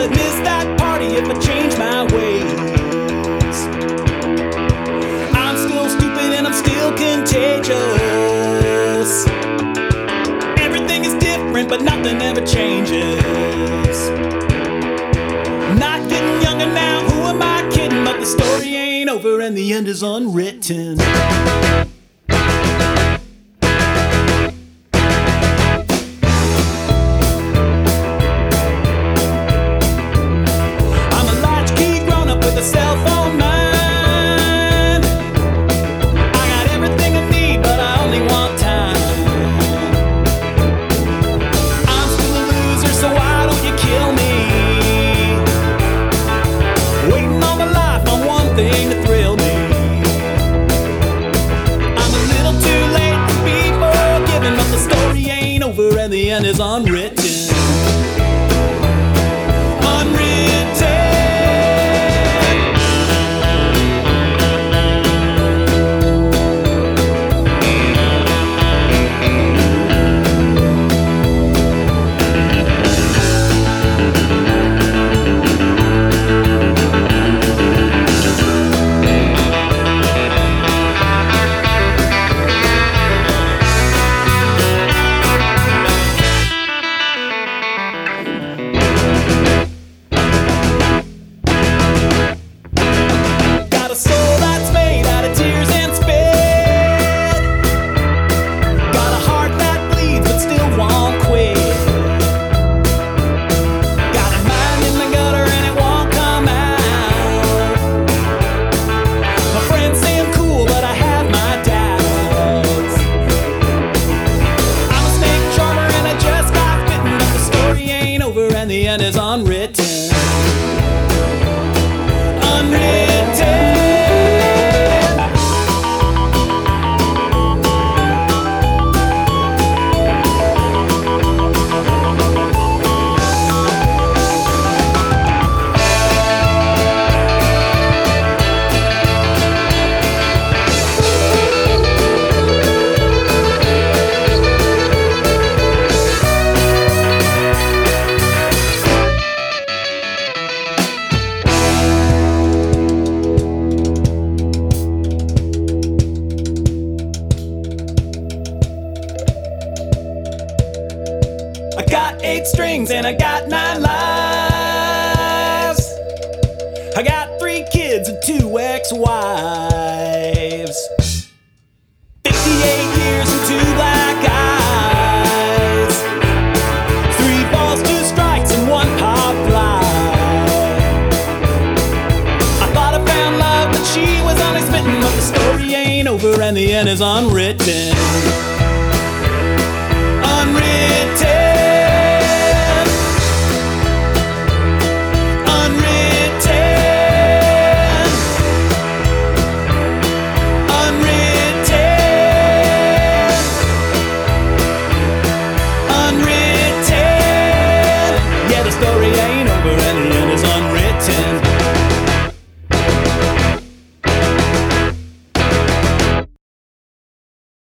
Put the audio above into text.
I'd miss that party if I changed my ways. I'm still stupid and I'm still contagious. Everything is different, but nothing ever changes. Not getting younger now, who am I kidding? But the story ain't over and the end is unwritten. Cell phone mind. I got everything I need, but I only want time. I'm still a loser, so why don't you kill me? Waiting all my life on one thing to thrill me. I'm a little too late to be forgiven, but the story ain't over and the end is unwritten. A soul that's made out of tears and spit. Got a heart that bleeds but still won't quit. Got a mind in the gutter and it won't come out. My friends say I'm cool but I have my doubts. I'm a snake charmer and I just got bitten, but the story ain't over and the end is unwritten. I got 8 strings and I got 9 lives. I got 3 kids and 2 ex-wives. 58 years and 2 black eyes. 3 balls, 2 strikes and 1 pop fly. I thought I found love, but she was only smitten. But the story ain't over and the end is unwritten.